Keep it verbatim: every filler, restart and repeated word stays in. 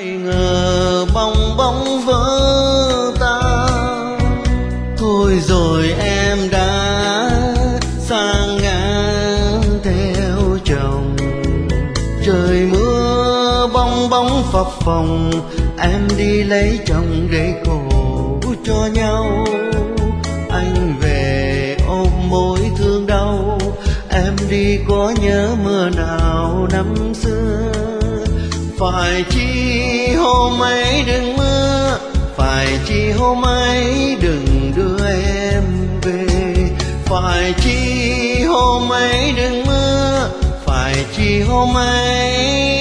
ngờ bong bóng vỡ tan, thôi rồi em đã sang ngang theo chồng. Trời mưa bong bóng phập phồng, em đi lấy chồng để khổ cho nhau. Anh về ôm mối thương đau, em đi có nhớ mưa nào năm xưa. Phải chi hôm ấy đừng mưa, phải chi hôm ấy đừng đưa em về. Phải chi hôm ấy đừng mưa, phải chi hôm ấy